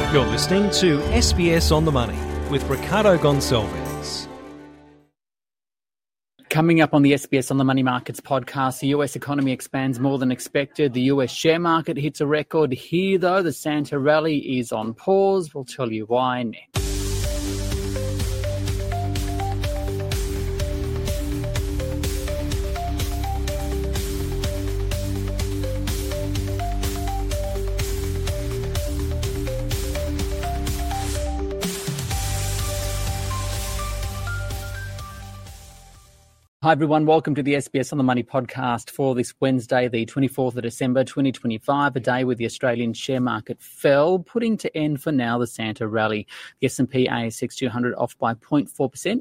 You're listening to SBS on the Money with Ricardo Gonçalves. Coming up on the SBS on the Money Markets podcast, the US economy expands more than expected. The US share market hits a record here, though. The Santa rally is on pause. We'll tell you why next. Hi everyone, welcome to the SBS on the Money podcast for this Wednesday, the 24th of December 2025, a day where the Australian share market fell, putting to end for now the Santa rally. The S&P ASX 200 off by 0.4%,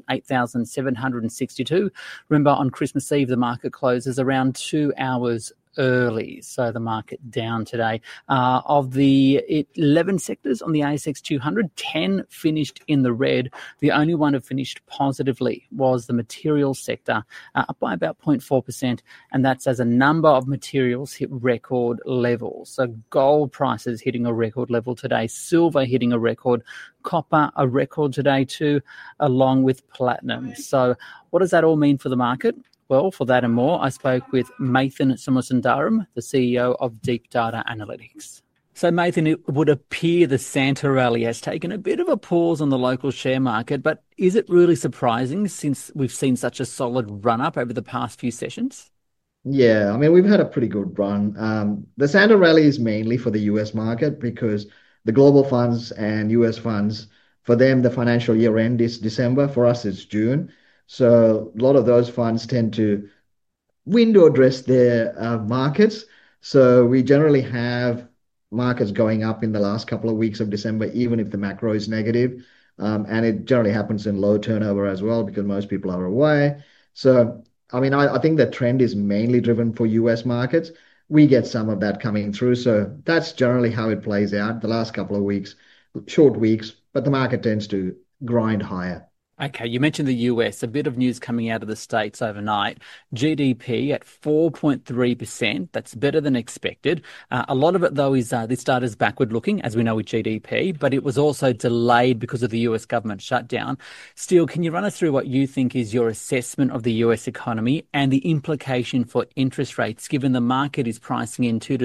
8,762. Remember, on Christmas Eve, the market closes around 2 hours early, so the market down today. Of the 11 sectors on the ASX 200, 10 finished in the red. The only one that finished positively was the materials sector, up by about 0.4%, and that's as a number of materials hit record levels. So gold prices hitting a record level today, silver hitting a record, copper a record today too, along with platinum. So what does that all mean for the market? Well, for that and more, I spoke with Mathan Somasundaram, the CEO of Deep Data Analytics. So, Mathan, it would appear the Santa rally has taken a bit of a pause on the local share market, but is it really surprising since we've seen such a solid run-up over the past few sessions? Yeah, I mean, we've had a pretty good run. The Santa rally is mainly for the US market because the global funds and US funds, for them, the financial year end is December. For us, it's June. So a lot of those funds tend to window dress their markets. So we generally have markets going up in the last couple of weeks of December, even if the macro is negative. And it generally happens in low turnover as well because most people are away. So, I mean, I think the trend is mainly driven for US markets. We get some of that coming through. So that's generally how it plays out the last couple of weeks, short weeks, but the market tends to grind higher. Okay, you mentioned the US, a bit of news coming out of the States overnight. GDP at 4.3%. That's better than expected. A lot of it, though, is this data is backward looking, as we know with GDP, but it was also delayed because of the US government shutdown. Steele, can you run us through what you think is your assessment of the US economy and the implication for interest rates, given the market is pricing in 2 to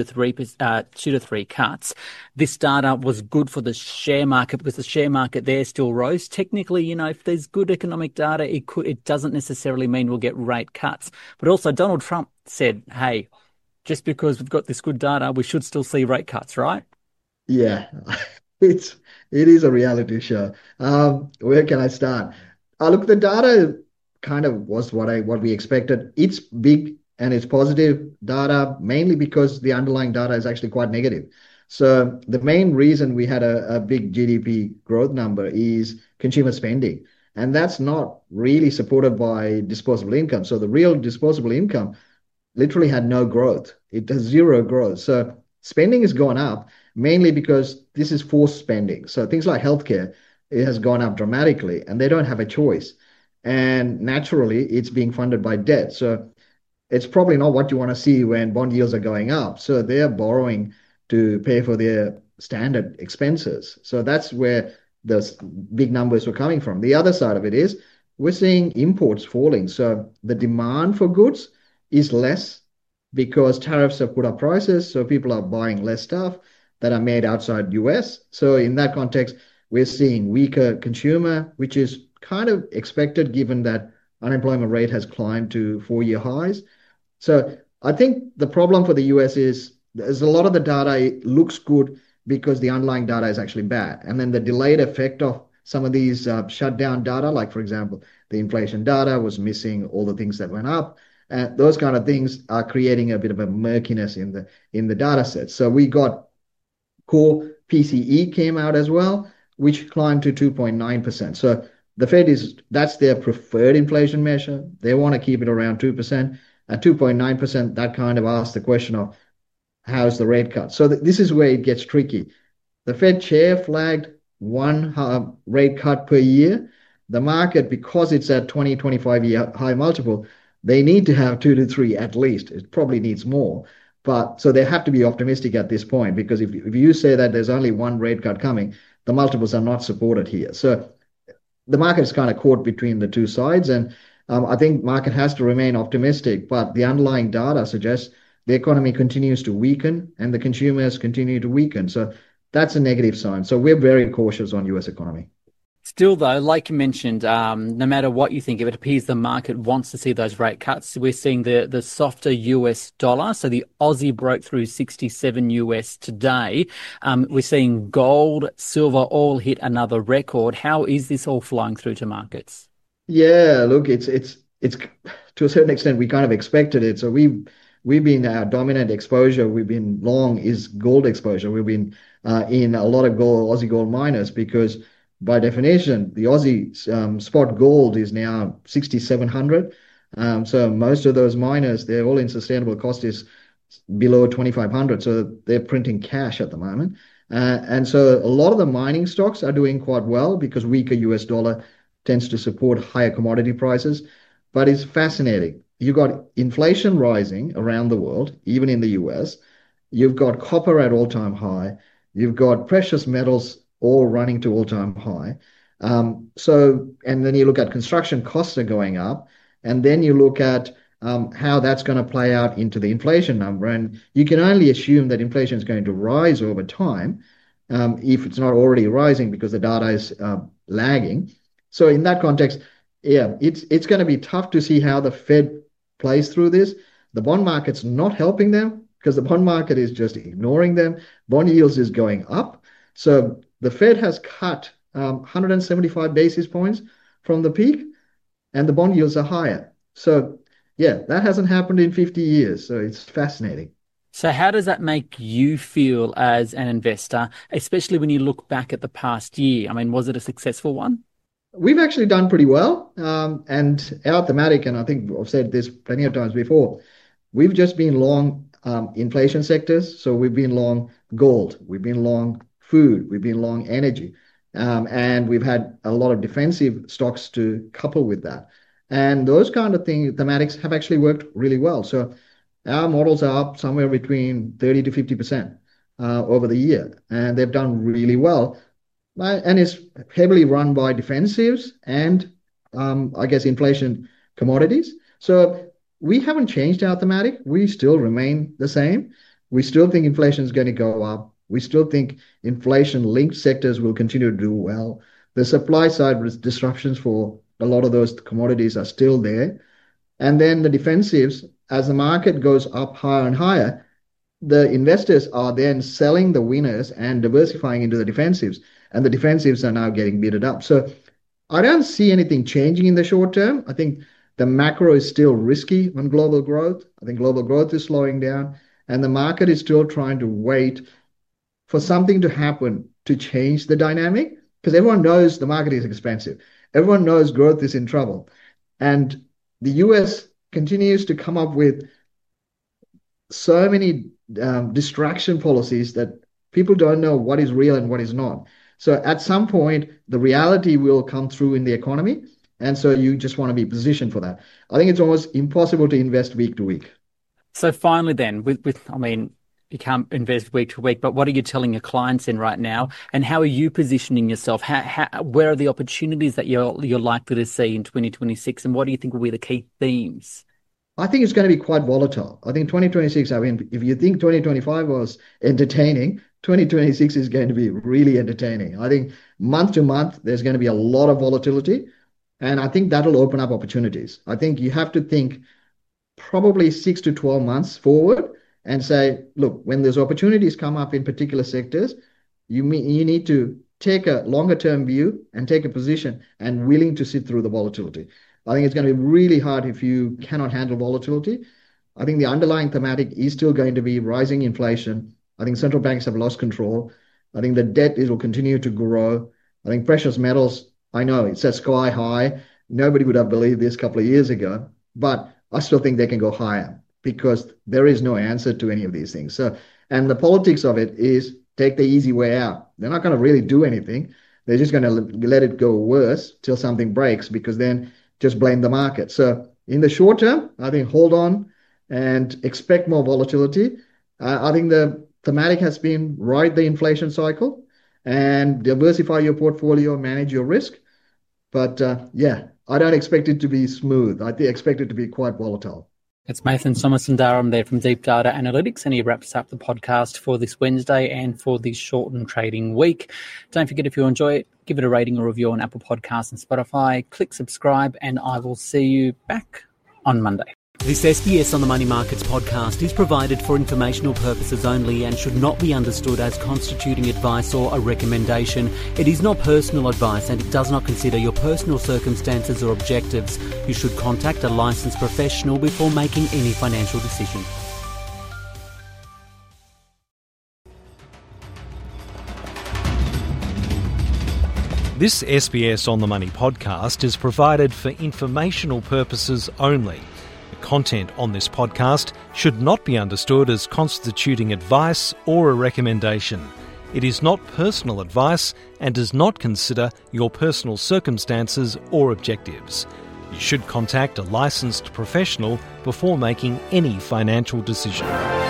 3 cuts? This data was good for the share market because the share market there still rose. Technically, you know, if there's good economic data, it doesn't necessarily mean we'll get rate cuts. But also Donald Trump said, hey, just because we've got this good data, we should still see rate cuts, right? Yeah, it is a reality show. Where can I start? Look, the data kind of was what we expected. It's big and it's positive data, mainly because the underlying data is actually quite negative. So the main reason we had a big GDP growth number is consumer spending. And that's not really supported by disposable income. So the real disposable income literally had no growth. It has zero growth. So spending has gone up mainly because this is forced spending. So things like healthcare, it has gone up dramatically and they don't have a choice. And naturally, it's being funded by debt. So it's probably not what you want to see when bond yields are going up. So they're borrowing to pay for their standard expenses. So that's where the big numbers were coming from. The other side of it is we're seeing imports falling. So the demand for goods is less because tariffs have put up prices. So people are buying less stuff that are made outside US. So in that context, we're seeing weaker consumer, which is kind of expected given that unemployment rate has climbed to 4-year highs. So I think the problem for the US is there's a lot of the data looks good because the underlying data is actually bad. And then the delayed effect of some of these shutdown data, like, for example, the inflation data was missing all the things that went up. And those kind of things are creating a bit of a murkiness in the data set. So we got core PCE came out as well, which climbed to 2.9%. So the Fed that's their preferred inflation measure. They want to keep it around 2%. At 2.9%, that kind of asks the question of, how's the rate cut? So this is where it gets tricky. The Fed chair flagged one rate cut per year. The market, because it's at 25-year high multiple, they need to have 2 to 3 at least. It probably needs more. But so they have to be optimistic at this point because if you say that there's only one rate cut coming, the multiples are not supported here. So the market is kind of caught between the two sides, and I think market has to remain optimistic, but the underlying data suggests the economy continues to weaken and the consumers continue to weaken. So that's a negative sign. So we're very cautious on US economy. Still, though, like you mentioned, no matter what you think, it appears the market wants to see those rate cuts. We're seeing the softer US dollar. So the Aussie broke through 67 US today. We're seeing gold, silver all hit another record. How is this all flowing through to markets? Yeah, look, it's to a certain extent we kind of expected it. So we've been our dominant exposure. We've been long is gold exposure. We've been in a lot of gold, Aussie gold miners, because by definition, the Aussie spot gold is now 6,700. So most of those miners, their all-in sustainable cost is below 2,500. So they're printing cash at the moment. And so a lot of the mining stocks are doing quite well because weaker US dollar tends to support higher commodity prices. But it's fascinating. You've got inflation rising around the world, even in the US. You've got copper at all-time high. You've got precious metals all running to all-time high. And then you look at construction costs are going up, and then you look at how that's going to play out into the inflation number. And you can only assume that inflation is going to rise over time if it's not already rising because the data is lagging. So in that context, yeah, it's going to be tough to see how the Fed plays through this. The bond market's not helping them because the bond market is just ignoring them. Bond yields is going up. So the Fed has cut 175 basis points from the peak, and the bond yields are higher. So yeah, that hasn't happened in 50 years. So it's fascinating. So how does that make you feel as an investor, especially when you look back at the past year? I mean, was it a successful one? We've actually done pretty well. And our thematic, and I think I've said this plenty of times before, we've just been long inflation sectors. So we've been long gold, we've been long food, we've been long energy. And we've had a lot of defensive stocks to couple with that. And those kind of thematics have actually worked really well. So our models are up somewhere between 30 to 50% over the year, and they've done really well. And it's heavily run by defensives and I guess inflation commodities. So we haven't changed our thematic. We still remain the same. We still think inflation is going to go up. We still think inflation-linked sectors will continue to do well. The supply side disruptions for a lot of those commodities are still there. And then the defensives, as the market goes up higher and higher, the investors are then selling the winners and diversifying into the defensives. And the defensives are now getting beaten up. So I don't see anything changing in the short term. I think the macro is still risky on global growth. I think global growth is slowing down, and the market is still trying to wait for something to happen to change the dynamic because everyone knows the market is expensive. Everyone knows growth is in trouble. And the US continues to come up with so many distraction policies that people don't know what is real and what is not. So at some point, the reality will come through in the economy. And so you just want to be positioned for that. I think it's almost impossible to invest week to week. So finally then, I mean, you can't invest week to week, but what are you telling your clients in right now? And how are you positioning yourself? Where are the opportunities that you're likely to see in 2026? And what do you think will be the key themes? I think it's going to be quite volatile. I think 2026, I mean, if you think 2025 was entertaining, 2026 is going to be really entertaining. I think month to month, there's going to be a lot of volatility. And I think that'll open up opportunities. I think you have to think probably 6 to 12 months forward and say, look, when there's opportunities come up in particular sectors, you need to take a longer term view and take a position and willing to sit through the volatility. I think it's going to be really hard if you cannot handle volatility. I think the underlying thematic is still going to be rising inflation. I think central banks have lost control. I think the debt will continue to grow. I think precious metals, I know it's at sky high. Nobody would have believed this a couple of years ago, but I still think they can go higher because there is no answer to any of these things. So, and the politics of it is take the easy way out. They're not going to really do anything. They're just going to let it go worse till something breaks because then just blame the market. So in the short term, I think hold on and expect more volatility. I think the thematic has been ride the inflation cycle. and diversify your portfolio, manage your risk. But yeah, I don't expect it to be smooth. I expect it to be quite volatile. It's Mathan Somasundaram there from Deep Data Analytics, and he wraps up the podcast for this Wednesday and for this shortened trading week. Don't forget, if you enjoy it, give it a rating or review on Apple Podcasts and Spotify. Click subscribe, and I will see you back on Monday. This SBS on the Money Markets podcast is provided for informational purposes only and should not be understood as constituting advice or a recommendation. It is not personal advice and it does not consider your personal circumstances or objectives. You should contact a licensed professional before making any financial decision. This SBS on the Money podcast is provided for informational purposes only. Content on this podcast should not be understood as constituting advice or a recommendation. It is not personal advice and does not consider your personal circumstances or objectives. You should contact a licensed professional before making any financial decision.